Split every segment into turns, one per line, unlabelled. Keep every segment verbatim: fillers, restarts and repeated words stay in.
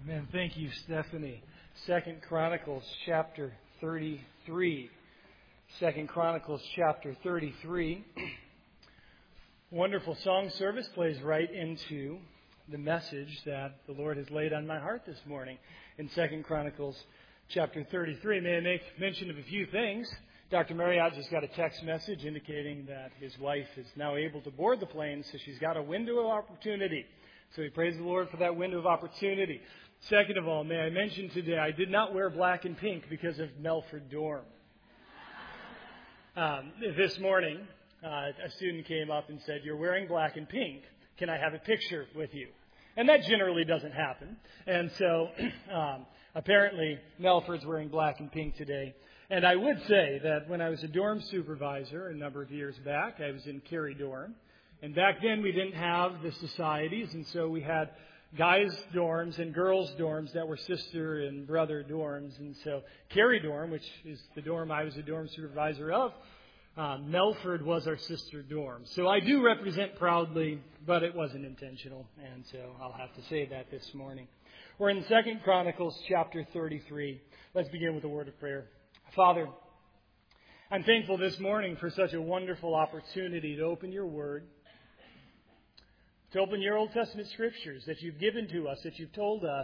Amen. Thank you, Stephanie. Second Chronicles chapter thirty-three. Second Chronicles chapter thirty-three. Wonderful song service plays right into the message that the Lord has laid on my heart this morning in Second Chronicles chapter thirty-three. May I make mention of a few things? Doctor Marriott just got a text message indicating that his wife is now able to board the plane, so she's got a window of opportunity. So we praise the Lord for that window of opportunity. Second of all, may I mention today, I did not wear black and pink because of Melford Dorm. Um, this morning, uh, a student came up and said, "You're wearing black and pink. Can I have a picture with you?" And that generally doesn't happen. And so um, apparently Melford's wearing black and pink today. And I would say that when I was a dorm supervisor a number of years back, I was in Cary Dorm. And back then we didn't have the societies, and so we had guys' dorms and girls' dorms that were sister and brother dorms. And so Cary Dorm, which is the dorm I was a dorm supervisor of, uh, Melford was our sister dorm. So I do represent proudly, but it wasn't intentional. And so I'll have to say that this morning. We're in Second Chronicles chapter thirty-three. Let's begin with a word of prayer. Father, I'm thankful this morning for such a wonderful opportunity to open your word, to open your Old Testament scriptures that you've given to us, that you've told us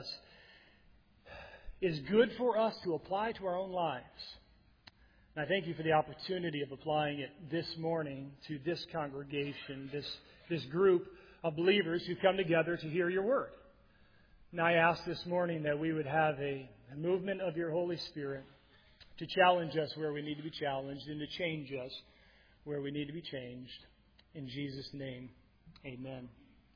is good for us to apply to our own lives. And I thank you for the opportunity of applying it this morning to this congregation, this, this group of believers who come together to hear your word. And I ask this morning that we would have a, a movement of your Holy Spirit to challenge us where we need to be challenged and to change us where we need to be changed. In Jesus' name, amen.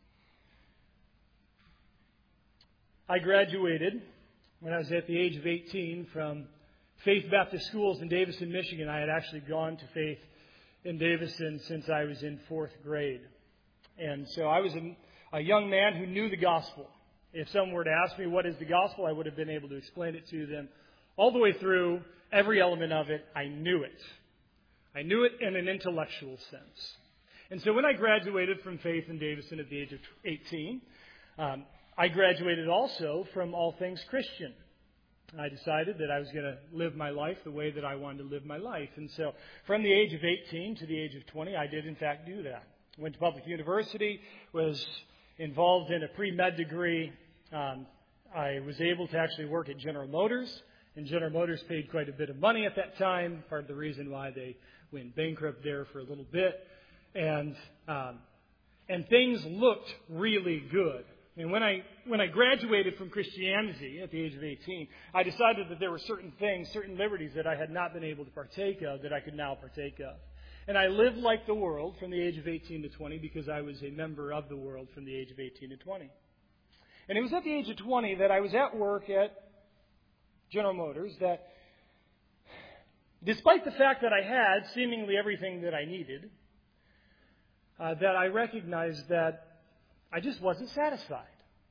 I graduated when I was at the age of eighteen from Faith Baptist Schools in Davison, Michigan. I had actually gone to Faith in Davison since I was in fourth grade. And so I was a, a young man who knew the gospel. If someone were to ask me what is the gospel, I would have been able to explain it to them all the way through, every element of it. I knew it. I knew it in an intellectual sense. And so when I graduated from Faith in Davison at the age of eighteen, um, I graduated also from All Things Christian. I decided that I was going to live my life the way that I wanted to live my life. And so from the age of eighteen to the age of twenty, I did in fact do that. Went to public university, was involved in a pre-med degree. Um, I was able to actually work at General Motors. And General Motors paid quite a bit of money at that time, part of the reason why they went bankrupt there for a little bit. And um, and things looked really good. And when I when I graduated from Christianity at the age of eighteen, I decided that there were certain things, certain liberties that I had not been able to partake of that I could now partake of. And I lived like the world from the age of eighteen to twenty because I was a member of the world from the age of eighteen to twenty. And it was at the age of twenty that I was at work at General Motors that, despite the fact that I had seemingly everything that I needed, uh, that I recognized that I just wasn't satisfied.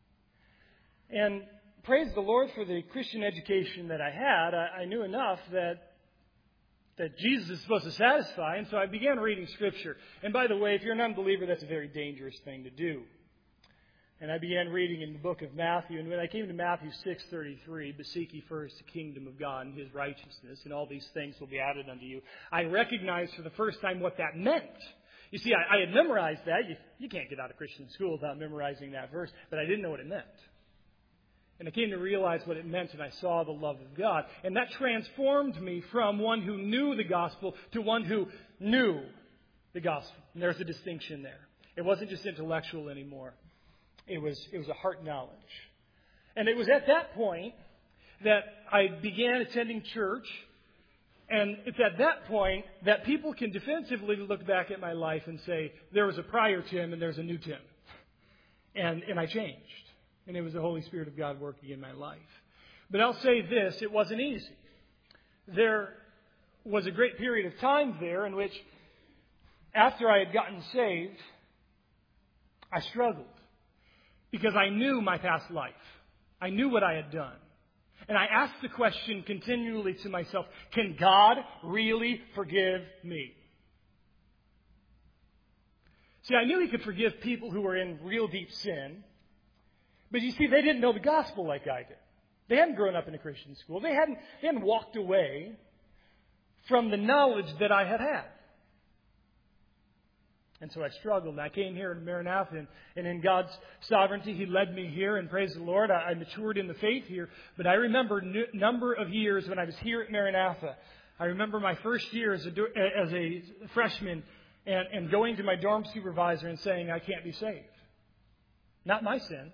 And praise the Lord for the Christian education that I had. I, I knew enough that that Jesus is supposed to satisfy, and so I began reading Scripture. And by the way, if you're an unbeliever, that's a very dangerous thing to do. And I began reading in the book of Matthew, and when I came to Matthew six thirty-three, "But seek ye first the kingdom of God and His righteousness, and all these things will be added unto you," I recognized for the first time what that meant. You see, I, I had memorized that. You, you can't get out of Christian school without memorizing that verse, but I didn't know what it meant. And I came to realize what it meant, and I saw the love of God. And that transformed me from one who knew the gospel to one who knew the gospel. And there's a distinction there. It wasn't just intellectual anymore. It was, it was a heart knowledge. And it was at that point that I began attending church. And it's at that point that people can defensively look back at my life and say, there was a prior Tim and there's a new Tim. And, and I changed. And it was the Holy Spirit of God working in my life. But I'll say this, it wasn't easy. There was a great period of time there in which, after I had gotten saved, I struggled. Because I knew my past life. I knew what I had done. And I asked the question continually to myself, can God really forgive me? See, I knew He could forgive people who were in real deep sin. But you see, they didn't know the gospel like I did. They hadn't grown up in a Christian school. They hadn't, they hadn't walked away from the knowledge that I had had. And so I struggled. And I came here to Maranatha, and, and in God's sovereignty, He led me here. And praise the Lord, I, I matured in the faith here. But I remember a number of years when I was here at Maranatha. I remember my first year as a, as a freshman and, and going to my dorm supervisor and saying, I can't be saved. Not my sin.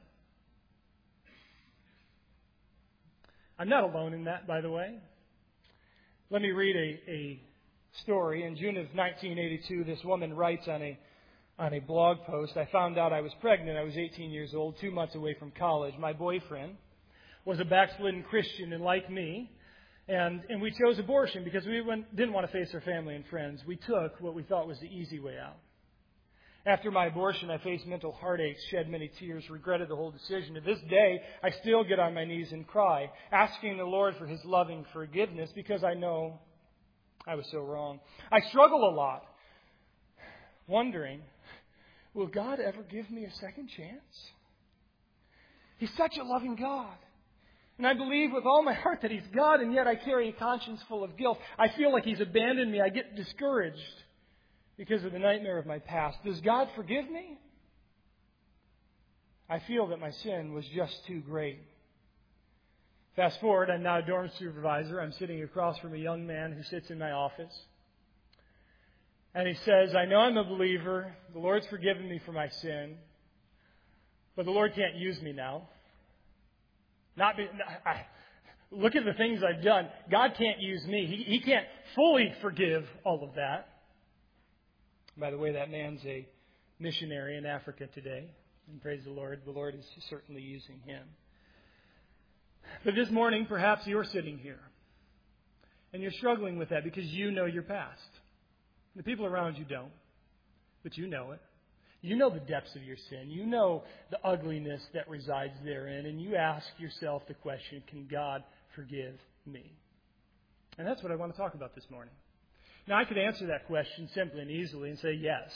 I'm not alone in that, by the way. Let me read a, a story. In June of nineteen eighty-two, this woman writes on a on a blog post, I found out I was pregnant. I was eighteen years old, two months away from college. My boyfriend was a backslidden Christian, and like me, and, and we chose abortion because we went, didn't want to face our family and friends. We took what we thought was the easy way out. After my abortion, I faced mental heartaches, shed many tears, regretted the whole decision. To this day, I still get on my knees and cry, asking the Lord for His loving forgiveness because I know I was so wrong. I struggle a lot, wondering, will God ever give me a second chance? He's such a loving God. And I believe with all my heart that He's God, and yet I carry a conscience full of guilt. I feel like He's abandoned me. I get discouraged because of the nightmare of my past. Does God forgive me? I feel that my sin was just too great. Fast forward, I'm now a dorm supervisor. I'm sitting across from a young man who sits in my office. And he says, I know I'm a believer. The Lord's forgiven me for my sin. But the Lord can't use me now. Not be, I, look at the things I've done. God can't use me. He, he can't fully forgive all of that. By the way, that man's a missionary in Africa today. And praise the Lord, the Lord is certainly using him. But this morning, perhaps you're sitting here. And you're struggling with that because you know your past. The people around you don't. But you know it. You know the depths of your sin. You know the ugliness that resides therein. And you ask yourself the question, can God forgive me? And that's what I want to talk about this morning. Now, I could answer that question simply and easily and say yes.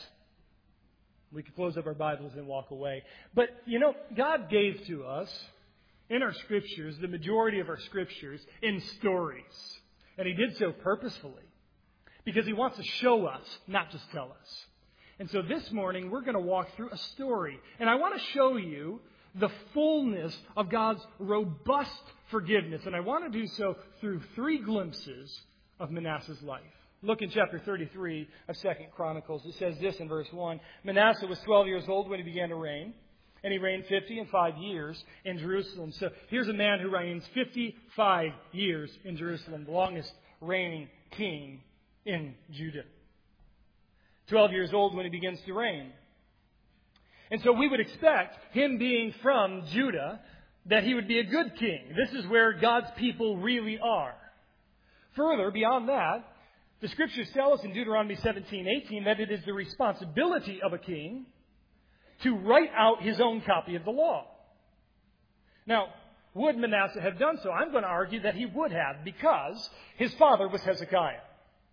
We could close up our Bibles and walk away. But, you know, God gave to us in our Scriptures, the majority of our Scriptures, in stories. And He did so purposefully because He wants to show us, not just tell us. And so this morning, we're going to walk through a story. And I want to show you the fullness of God's robust forgiveness. And I want to do so through three glimpses of Manasseh's life. Look in chapter thirty-three of Second Chronicles. It says this in verse one. Manasseh was twelve years old when he began to reign. And he reigned fifty and five years in Jerusalem. So here's a man who reigns fifty-five years in Jerusalem, the longest reigning king in Judah. twelve years old when he begins to reign. And so we would expect him being from Judah that he would be a good king. This is where God's people really are. Further, beyond that, the Scriptures tell us in Deuteronomy seventeen eighteen that it is the responsibility of a king to write out his own copy of the law. Now, would Manasseh have done so? I'm going to argue that he would have because his father was Hezekiah.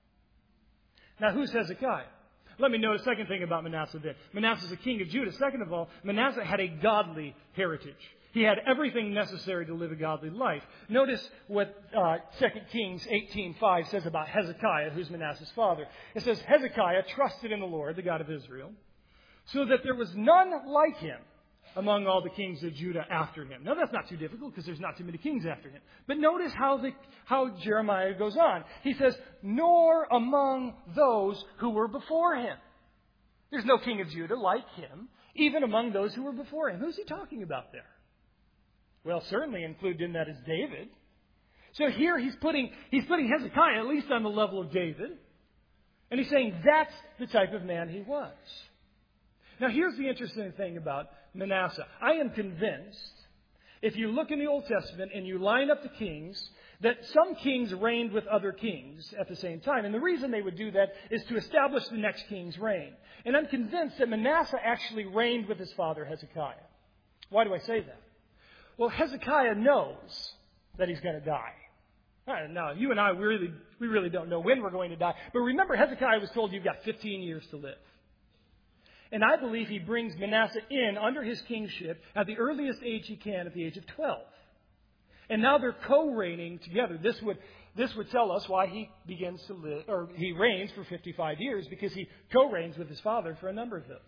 Now, who's Hezekiah? Let me know a second thing about Manasseh then. Manasseh is a king of Judah. Second of all, Manasseh had a godly heritage. He had everything necessary to live a godly life. Notice what uh, Second Kings eighteen five says about Hezekiah, who's Manasseh's father. It says, Hezekiah trusted in the Lord, the God of Israel, so that there was none like him among all the kings of Judah after him. Now, that's not too difficult because there's not too many kings after him. But notice how the, how Jeremiah goes on. He says, nor among those who were before him. There's no king of Judah like him, even among those who were before him. Who's he talking about there? Well, certainly included in that is David. So here he's putting, he's putting Hezekiah at least on the level of David. And he's saying that's the type of man he was. Now, here's the interesting thing about Manasseh. I am convinced, if you look in the Old Testament and you line up the kings, that some kings reigned with other kings at the same time. And the reason they would do that is to establish the next king's reign. And I'm convinced that Manasseh actually reigned with his father Hezekiah. Why do I say that? Well, Hezekiah knows that he's going to die. Now, you and I, we really, we really don't know when we're going to die. But remember, Hezekiah was told you've got fifteen years to live. And I believe he brings Manasseh in under his kingship at the earliest age he can, at the age of twelve. And now they're co-reigning together. This would this would tell us why he begins to live, or he reigns for fifty-five years, because he co-reigns with his father for a number of those.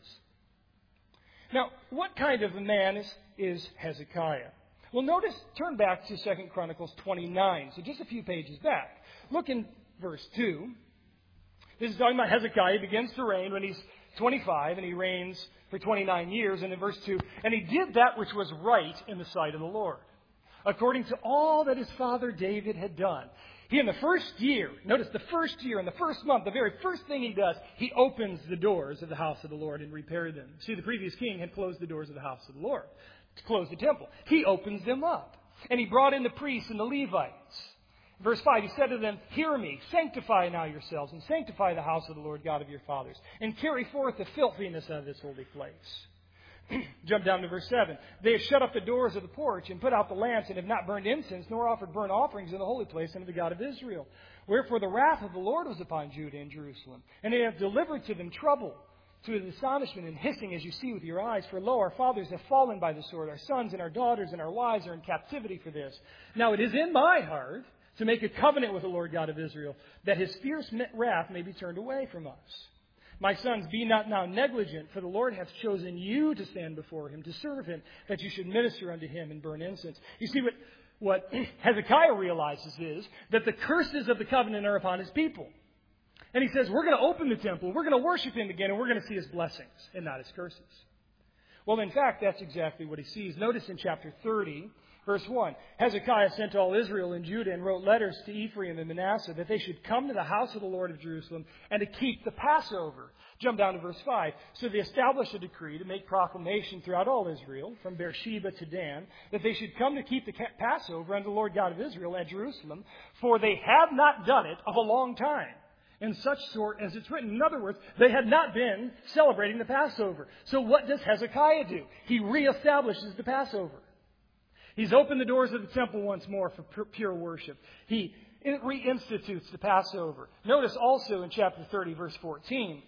Now, what kind of a man is, is Hezekiah? Well, notice, turn back to Second Chronicles twenty-nine, so just a few pages back. Look in verse two. This is talking about Hezekiah. He begins to reign when he's twenty-five, and he reigns for twenty-nine years. And in verse two, and he did that which was right in the sight of the Lord, according to all that his father David had done. He, in the first year, notice the first year, in the first month, the very first thing he does, he opens the doors of the house of the Lord and repairs them. See, the previous king had closed the doors of the house of the Lord to close the temple. He opens them up. And he brought in the priests and the Levites. Verse five, he said to them, hear me, sanctify now yourselves, and sanctify the house of the Lord God of your fathers, and carry forth the filthiness of this holy place. Jump down to verse seven. They have shut up the doors of the porch and put out the lamps and have not burned incense nor offered burnt offerings in the holy place unto the God of Israel. Wherefore the wrath of the Lord was upon Judah and Jerusalem. And they have delivered to them trouble, to his astonishment and hissing as you see with your eyes. For lo, our fathers have fallen by the sword. Our sons and our daughters and our wives are in captivity for this. Now it is in my heart to make a covenant with the Lord God of Israel, that his fierce wrath may be turned away from us. My sons, be not now negligent, for the Lord hath chosen you to stand before him, to serve him, that you should minister unto him and burn incense. You see, what, what Hezekiah realizes is that the curses of the covenant are upon his people. And he says, we're going to open the temple, we're going to worship him again, and we're going to see his blessings and not his curses. Well, in fact, that's exactly what he sees. Notice in chapter thirty, verse one, Hezekiah sent all Israel and Judah and wrote letters to Ephraim and Manasseh that they should come to the house of the Lord of Jerusalem and to keep the Passover. Jump down to verse five. So they established a decree to make proclamation throughout all Israel, from Beersheba to Dan, that they should come to keep the Passover unto the Lord God of Israel at Jerusalem, for they have not done it of a long time, in such sort as it's written. In other words, they had not been celebrating the Passover. So what does Hezekiah do? He reestablishes the Passover. He's opened the doors of the temple once more for pure worship. He reinstitutes the Passover. Notice also in chapter thirty, verse fourteen,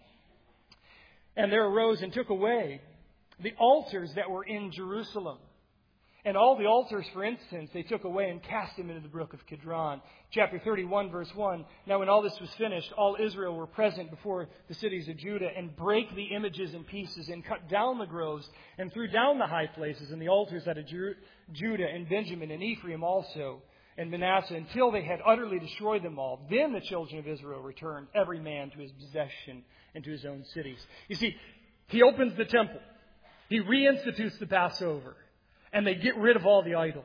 and there arose and took away the altars that were in Jerusalem. And all the altars, for instance, they took away and cast them into the brook of Kidron. Chapter thirty-one, verse one. Now when all this was finished, all Israel were present before the cities of Judah, and brake the images in pieces, and cut down the groves, and threw down the high places, and the altars out of Ju- Judah and Benjamin and Ephraim also, and Manasseh, until they had utterly destroyed them all. Then the children of Israel returned, every man to his possession and to his own cities. You see, he opens the temple. He reinstitutes the Passover. And they get rid of all the idols.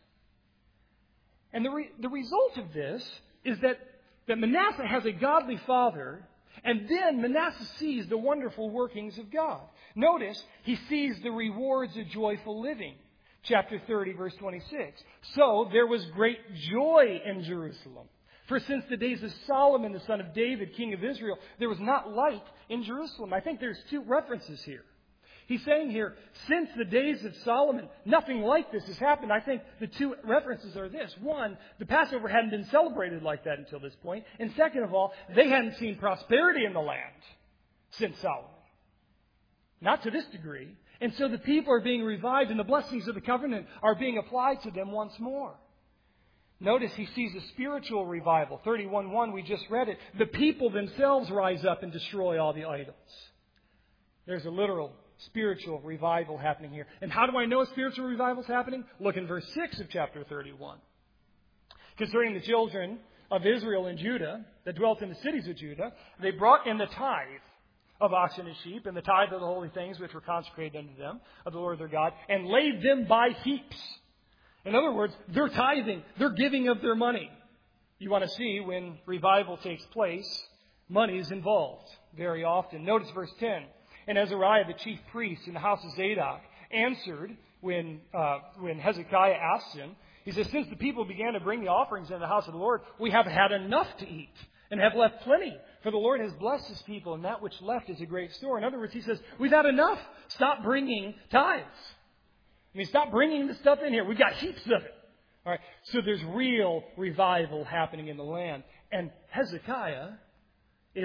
And the, re- the result of this is that, that Manasseh has a godly father, and then Manasseh sees the wonderful workings of God. Notice, he sees the rewards of joyful living. Chapter thirty, verse twenty-six. So there was great joy in Jerusalem. For since the days of Solomon, the son of David, king of Israel, there was not light in Jerusalem. I think there's two references here. He's saying here, since the days of Solomon, nothing like this has happened. I think the two references are this. One, the Passover hadn't been celebrated like that until this point. And second of all, they hadn't seen prosperity in the land since Solomon. Not to this degree. And so the people are being revived, and the blessings of the covenant are being applied to them once more. Notice he sees a spiritual revival. thirty-one one, we just read it. The people themselves rise up and destroy all the idols. There's a literal spiritual revival happening here. And how do I know a spiritual revival is happening? Look in verse six of chapter thirty-one. Concerning the children of Israel and Judah that dwelt in the cities of Judah, they brought in the tithe of oxen and sheep, and the tithe of the holy things which were consecrated unto them, of the Lord their God, and laid them by heaps. In other words, they're tithing, they're giving of their money. You want to see when revival takes place, money is involved very often. Notice verse ten. And Azariah, the chief priest in the house of Zadok, answered when uh, when Hezekiah asked him. He says, since the people began to bring the offerings into the house of the Lord, we have had enough to eat and have left plenty. For the Lord has blessed his people, and that which left is a great store. In other words, he says, we've had enough. Stop bringing tithes. I mean, stop bringing the stuff in here. We've got heaps of it. All right. So there's real revival happening in the land. And Hezekiah is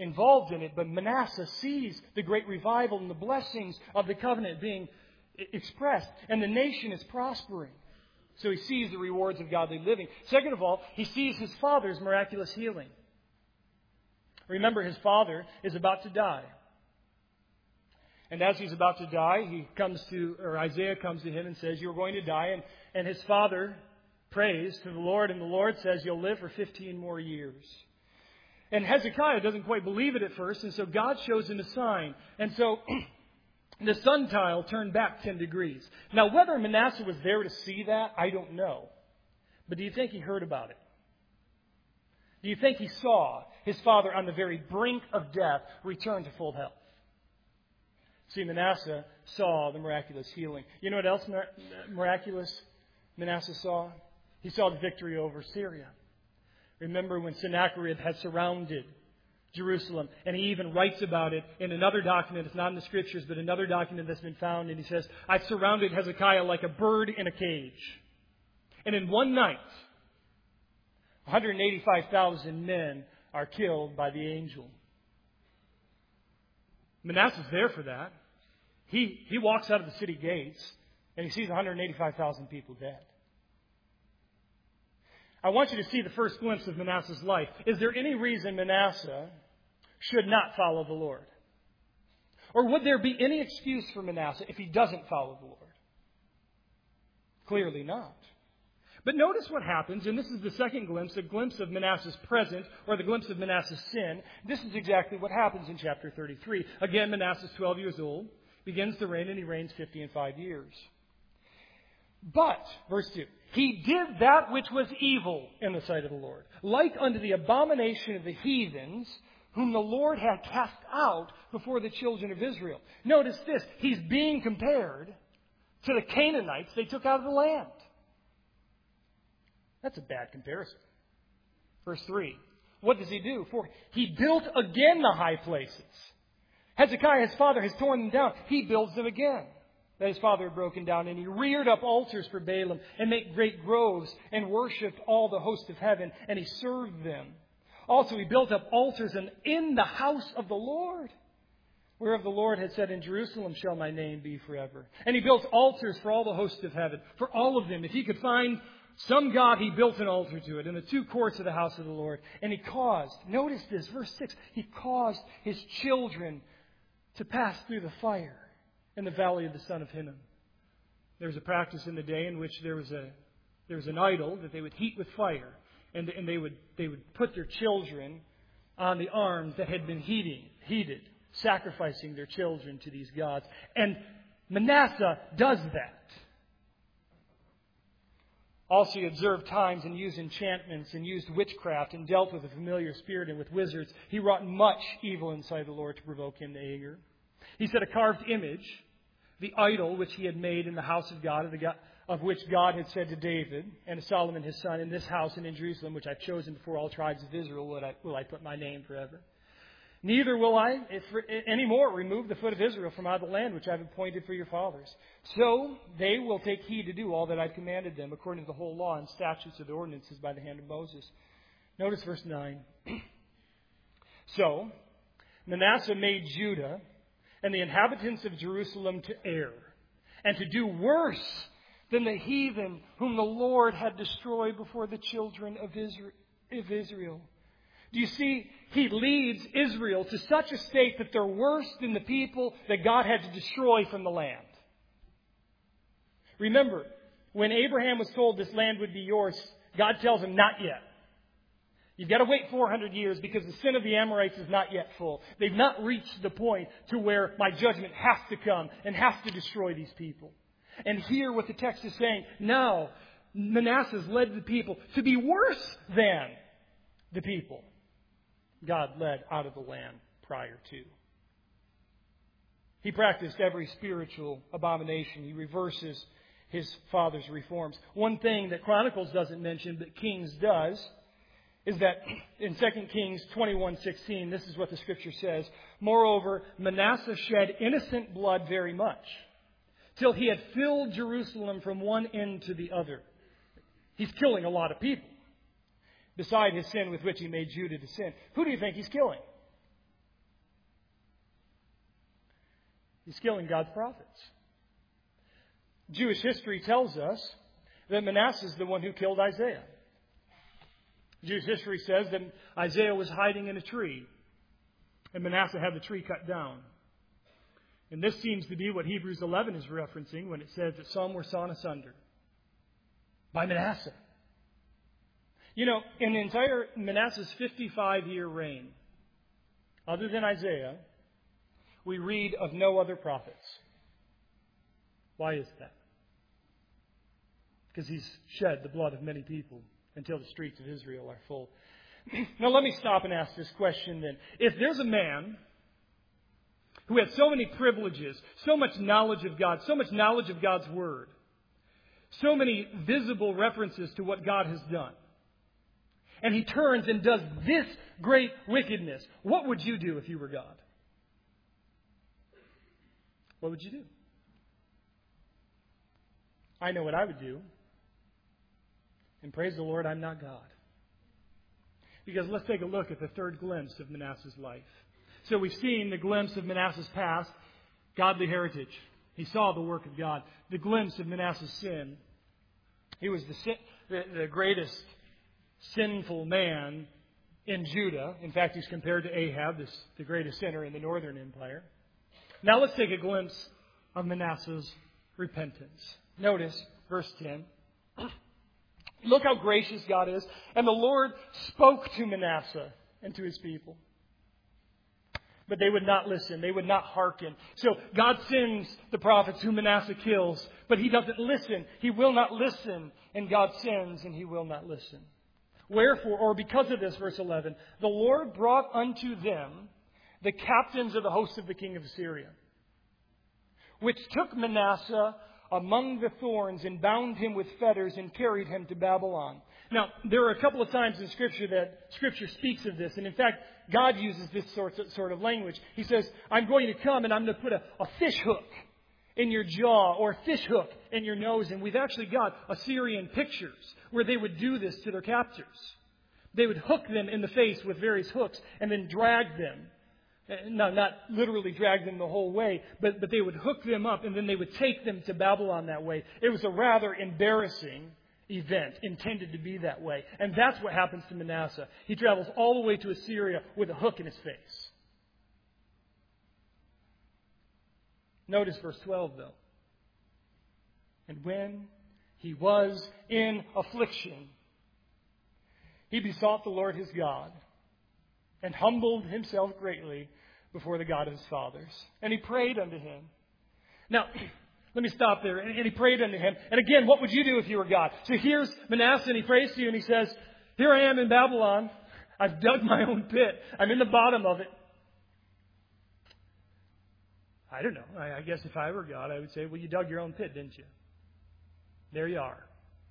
involved in it, but Manasseh sees the great revival and the blessings of the covenant being expressed, and the nation is prospering. So he sees the rewards of godly living. Second of all, he sees his father's miraculous healing. Remember, his father is about to die. And as he's about to die, he comes to, or Isaiah comes to him and says, "You're going to die." And, and his father prays to the Lord, and the Lord says, "You'll live for fifteen more years." And Hezekiah doesn't quite believe it at first, and so God shows him a sign. And so the sundial turned back ten degrees. Now, whether Manasseh was there to see that, I don't know. But do you think he heard about it? Do you think he saw his father on the very brink of death return to full health? See, Manasseh saw the miraculous healing. You know what else miraculous Manasseh saw? He saw the victory over Syria. Remember when Sennacherib had surrounded Jerusalem, and he even writes about it in another document. It's not in the Scriptures, but another document that's been found. And he says, "I surrounded Hezekiah like a bird in a cage." And in one night, one hundred eighty-five thousand men are killed by the angel. Manasseh's there for that. He, he walks out of the city gates and he sees one hundred eighty-five thousand people dead. I want you to see the first glimpse of Manasseh's life. Is there any reason Manasseh should not follow the Lord? Or would there be any excuse for Manasseh if he doesn't follow the Lord? Clearly not. But notice what happens, and this is the second glimpse, a glimpse of Manasseh's present, or the glimpse of Manasseh's sin. This is exactly what happens in chapter thirty-three. Again, Manasseh's twelve years old, begins to reign, and he reigns fifty and five years. But, verse two, he did that which was evil in the sight of the Lord, like unto the abomination of the heathens, whom the Lord had cast out before the children of Israel. Notice this, he's being compared to the Canaanites they took out of the land. That's a bad comparison. Verse three. What does he do? For he built again the high places. Hezekiah, his father, has torn them down. He builds them again that his father had broken down. And he reared up altars for Baalim and made great groves and worshipped all the host of heaven. And he served them. Also he built up altars in, in the house of the Lord, whereof the Lord had said, "In Jerusalem shall my name be forever." And he built altars for all the host of heaven, for all of them. If he could find some god, he built an altar to it in the two courts of the house of the Lord. And he caused, notice this, verse six, he caused his children to pass through the fire in the valley of the son of Hinnom. There was a practice in the day in which there was a there was an idol that they would heat with fire, and, and they would they would put their children on the arms that had been heating, heated, sacrificing their children to these gods. And Manasseh does that. Also, he observed times and used enchantments and used witchcraft and dealt with a familiar spirit and with wizards. He wrought much evil in the sight of the Lord to provoke him to anger. He set a carved image, the idol which he had made in the house of God, of, the God, of which God had said to David and to Solomon his son, "In this house and in Jerusalem, which I've chosen before all tribes of Israel, will I, will I put my name forever. Neither will I if, any more remove the foot of Israel from out of the land which I've appointed for your fathers. So they will take heed to do all that I've commanded them, according to the whole law and statutes of the ordinances by the hand of Moses." Notice verse nine. So Manasseh made Judah and the inhabitants of Jerusalem to err, and to do worse than the heathen whom the Lord had destroyed before the children of Israel. Do you see, he leads Israel to such a state that they're worse than the people that God had to destroy from the land. Remember, when Abraham was told this land would be yours, God tells him, "Not yet. You've got to wait four hundred years because the sin of the Amorites is not yet full. They've not reached the point to where my judgment has to come and has to destroy these people." And here what the text is saying, now Manasseh's led the people to be worse than the people God led out of the land prior to. He practiced every spiritual abomination. He reverses his father's reforms. One thing that Chronicles doesn't mention, but Kings does, is that in Second Kings twenty-one sixteen, this is what the Scripture says. "Moreover, Manasseh shed innocent blood very much, till he had filled Jerusalem from one end to the other." He's killing a lot of people, beside his sin with which he made Judah to sin. Who do you think he's killing? He's killing God's prophets. Jewish history tells us that Manasseh is the one who killed Isaiah. Jewish history says that Isaiah was hiding in a tree, and Manasseh had the tree cut down. And this seems to be what Hebrews eleven is referencing when it says that some were sawn asunder by Manasseh. You know, in the entire Manasseh's fifty-five-year reign, other than Isaiah, we read of no other prophets. Why is that? Because he's shed the blood of many people until the streets of Israel are full. Now let me stop and ask this question then. If there's a man who had so many privileges, so much knowledge of God, so much knowledge of God's Word, so many visible references to what God has done, and he turns and does this great wickedness, what would you do if you were God? What would you do? I know what I would do. And praise the Lord, I'm not God. Because let's take a look at the third glimpse of Manasseh's life. So we've seen the glimpse of Manasseh's past, godly heritage. He saw the work of God. The glimpse of Manasseh's sin. He was the, sin, the, the greatest sinful man in Judah. In fact, he's compared to Ahab, this, the greatest sinner in the northern empire. Now let's take a glimpse of Manasseh's repentance. Notice verse ten. Look how gracious God is. And the Lord spoke to Manasseh and to his people. But they would not listen. They would not hearken. So God sends the prophets whom Manasseh kills. But he doesn't listen. He will not listen. And God sends and he will not listen. Wherefore, or because of this, verse eleven, the Lord brought unto them the captains of the host of the king of Assyria, which took Manasseh among the thorns and bound him with fetters and carried him to Babylon. Now, there are a couple of times in Scripture that Scripture speaks of this. And in fact, God uses this sort of, sort of language. He says, I'm going to come and I'm going to put a, a fish hook in your jaw or a fish hook in your nose. And we've actually got Assyrian pictures where they would do this to their captors. They would hook them in the face with various hooks and then drag them. No, not literally drag them the whole way, but, but they would hook them up and then they would take them to Babylon that way. It was a rather embarrassing event intended to be that way. And that's what happens to Manasseh. He travels all the way to Assyria with a hook in his face. Notice verse twelve, though. And when he was in affliction, he besought the Lord his God and humbled himself greatly before the God of his fathers. And he prayed unto him. Now, let me stop there. And he prayed unto him. And again, what would you do if you were God? So here's Manasseh, and he prays to you, and he says, here I am in Babylon. I've dug my own pit. I'm in the bottom of it. I don't know. I guess if I were God, I would say, well, you dug your own pit, didn't you? There you are.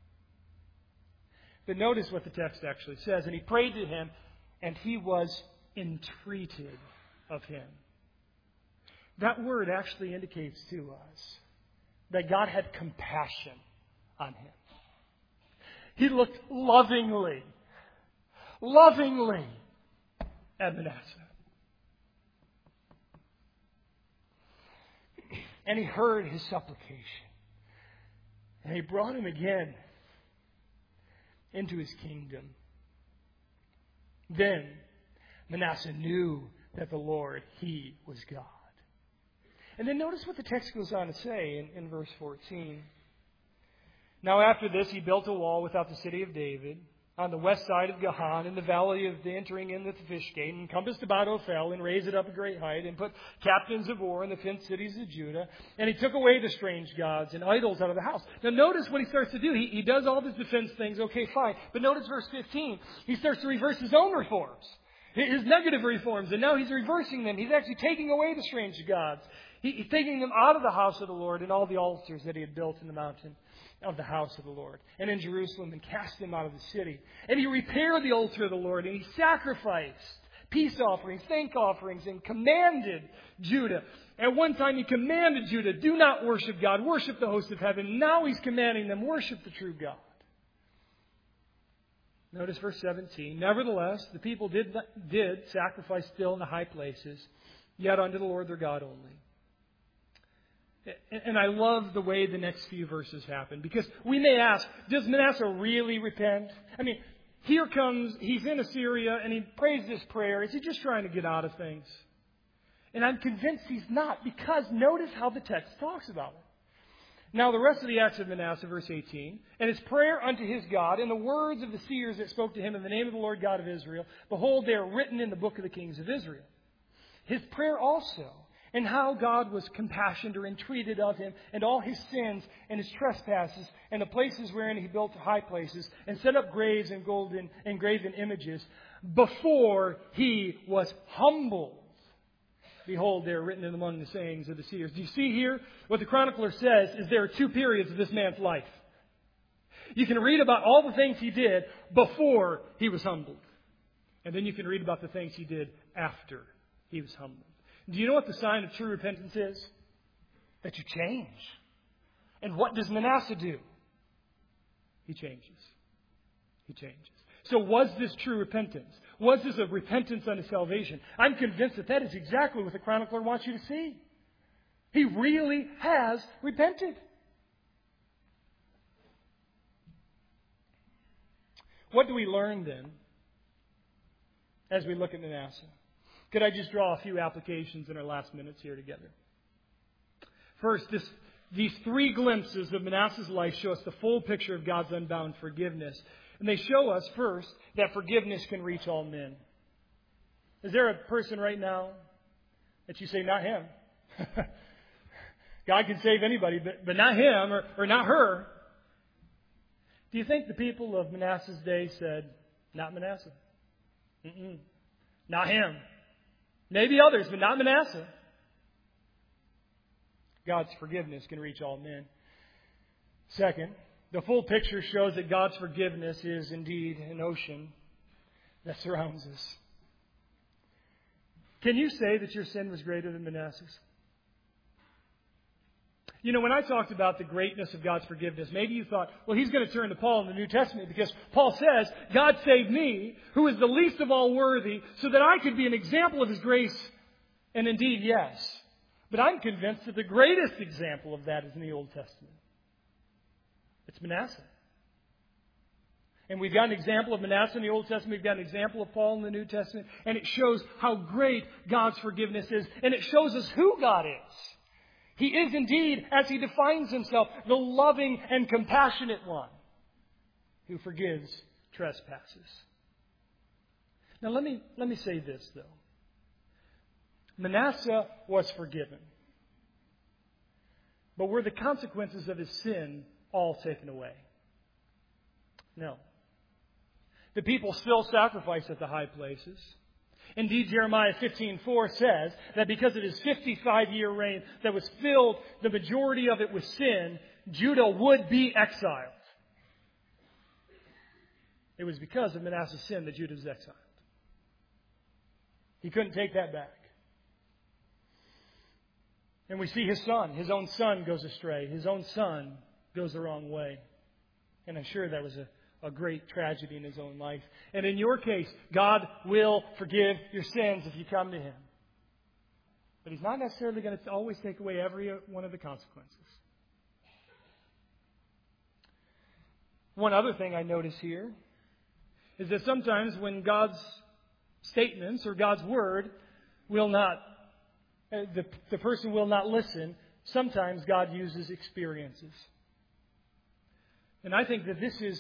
But notice what the text actually says. And he prayed to him, and he was entreated of him. That word actually indicates to us that God had compassion on him. He looked lovingly, lovingly at Manasseh. And he heard his supplication. And he brought him again into his kingdom. Then Manasseh knew that the Lord, He was God. And then notice what the text goes on to say in, in verse fourteen. Now after this he built a wall without the city of David, on the west side of Gahan, in the valley of the entering in at the fish gate, and encompassed about Ophel, and raised it up a great height, and put captains of war in the fenced cities of Judah. And he took away the strange gods and idols out of the house. Now notice what he starts to do. He, he does all these defense things. Okay, fine. But notice verse fifteen. He starts to reverse his own reforms. His negative reforms. And now he's reversing them. He's actually taking away the strange gods. He, he's taking them out of the house of the Lord and all the altars that he had built in the mountain of the house of the Lord and in Jerusalem, and cast them out of the city. And he repaired the altar of the Lord, and he sacrificed peace offerings, thank offerings, and commanded Judah. At one time he commanded Judah, do not worship God, worship the host of heaven. Now he's commanding them, worship the true God. Notice verse seventeen. Nevertheless, the people did, did sacrifice still in the high places, yet unto the Lord their God only. And I love the way the next few verses happen, because we may ask, does Manasseh really repent? I mean, here comes, he's in Assyria and he prays this prayer. Is he just trying to get out of things? And I'm convinced he's not, because notice how the text talks about it. Now the rest of the acts of Manasseh, verse eighteen, and his prayer unto his God, and the words of the seers that spoke to him in the name of the Lord God of Israel, behold, they are written in the book of the kings of Israel. His prayer also, and how God was compassionate or entreated of him, and all his sins and his trespasses, and the places wherein he built high places, and set up graves and golden and graven images, before he was humbled. Behold, they are written in among the sayings of the seers. Do you see here? What the chronicler says is there are two periods of this man's life. You can read about all the things he did before he was humbled. And then you can read about the things he did after he was humbled. Do you know what the sign of true repentance is? That you change. And what does Manasseh do? He changes. He changes. So was this true repentance? Was this a repentance unto salvation? I'm convinced that that is exactly what the chronicler wants you to see. He really has repented. What do we learn then as we look at Manasseh? Could I just draw a few applications in our last minutes here together? First, this, these three glimpses of Manasseh's life show us the full picture of God's unbound forgiveness. And they show us, first, that forgiveness can reach all men. Is there a person right now that you say, not him? God can save anybody, but, but not him or, or not her. Do you think the people of Manasseh's day said, not Manasseh? Mm-mm. Not him. Maybe others, but not Manasseh. God's forgiveness can reach all men. Second, the full picture shows that God's forgiveness is indeed an ocean that surrounds us. Can you say that your sin was greater than Manasseh's? You know, when I talked about the greatness of God's forgiveness, maybe you thought, well, he's going to turn to Paul in the New Testament because Paul says, God saved me, who is the least of all worthy, so that I could be an example of his grace. And indeed, yes. But I'm convinced that the greatest example of that is in the Old Testament. It's Manasseh. And we've got an example of Manasseh in the Old Testament. We've got an example of Paul in the New Testament. And it shows how great God's forgiveness is. And it shows us who God is. He is indeed, as he defines himself, the loving and compassionate one who forgives trespasses. Now let me, let me say this, though. Manasseh was forgiven. But were the consequences of his sin all taken away? No. The people still sacrifice at the high places. Indeed, Jeremiah fifteen four says that because of his fifty-five-year reign that was filled, the majority of it with sin, Judah would be exiled. It was because of Manasseh's sin that Judah was exiled. He couldn't take that back. And we see his son, his own son goes astray. His own son goes the wrong way. And I'm sure that was a A great tragedy in his own life. And in your case, God will forgive your sins if you come to him. But he's not necessarily going to always take away every one of the consequences. One other thing I notice here is that sometimes when God's statements or God's word will not, the, the person will not listen, sometimes God uses experiences. And I think that this is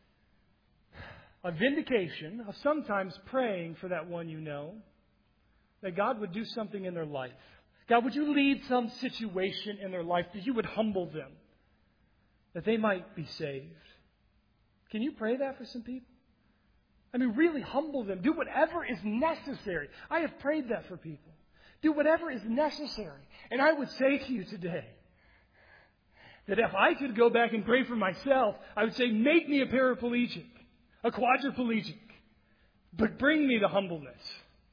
a vindication of sometimes praying for that one you know, that God would do something in their life. God, would you lead some situation in their life that you would humble them, that they might be saved? Can you pray that for some people? I mean, really humble them. Do whatever is necessary. I have prayed that for people. Do whatever is necessary. And I would say to you today, that if I could go back and pray for myself, I would say, make me a paraplegic. A quadriplegic, but bring me the humbleness.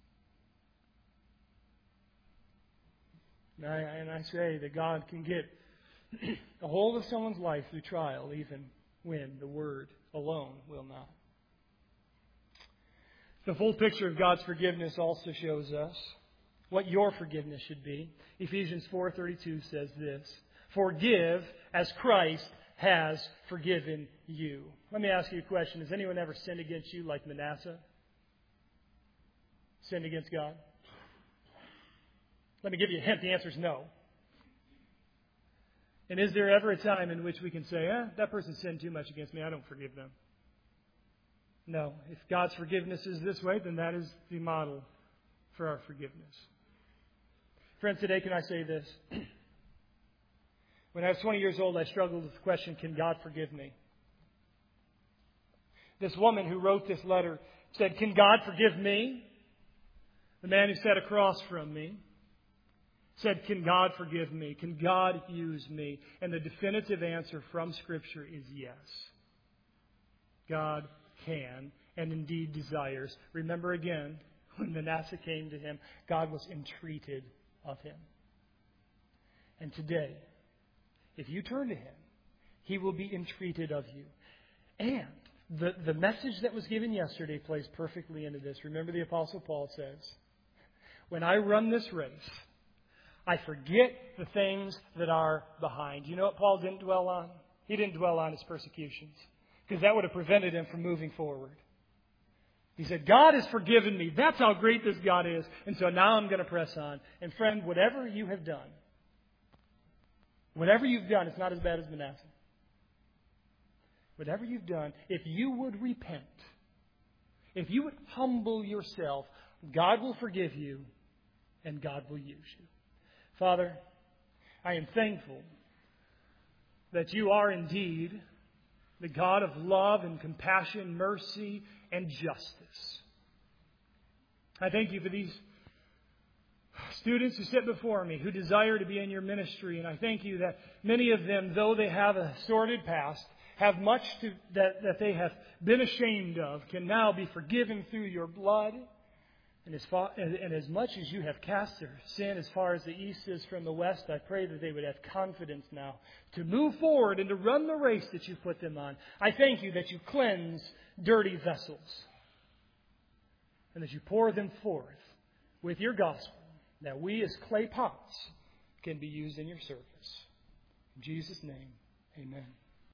And I, and I say that God can get a hold of someone's life through trial, even when the Word alone will not. The full picture of God's forgiveness also shows us what your forgiveness should be. Ephesians four thirty-two says this, "Forgive as Christ has forgiven you." Let me ask you a question. Has anyone ever sinned against you like Manasseh? Sinned against God? Let me give you a hint. The answer is no. And is there ever a time in which we can say, eh, that person sinned too much against me, I don't forgive them? No. If God's forgiveness is this way, then that is the model for our forgiveness. Friends, today can I say this? When I was twenty years old, I struggled with the question, can God forgive me? This woman who wrote this letter said, can God forgive me? The man who sat across from me said, can God forgive me? Can God use me? And the definitive answer from Scripture is yes. God can and indeed desires. Remember again, when Manasseh came to him, God was entreated of him. And today, if you turn to Him, He will be entreated of you. And the, the message that was given yesterday plays perfectly into this. Remember the Apostle Paul says, when I run this race, I forget the things that are behind. You know what Paul didn't dwell on? He didn't dwell on his persecutions, because that would have prevented him from moving forward. He said, God has forgiven me. That's how great this God is. And so now I'm going to press on. And friend, whatever you have done, whatever you've done, it's not as bad as Manasseh. Whatever you've done, if you would repent, if you would humble yourself, God will forgive you and God will use you. Father, I am thankful that you are indeed the God of love and compassion, mercy and justice. I thank you for these students who sit before me, who desire to be in your ministry. And I thank you that many of them, though they have a sordid past, have much to, that, that they have been ashamed of, can now be forgiven through your blood. And as, far, and, and as much as you have cast their sin as far as the east is from the west, I pray that they would have confidence now to move forward and to run the race that you've put them on. I thank you that you cleanse dirty vessels and that you pour them forth with your gospel, that we as clay pots can be used in your service. In Jesus' name, amen.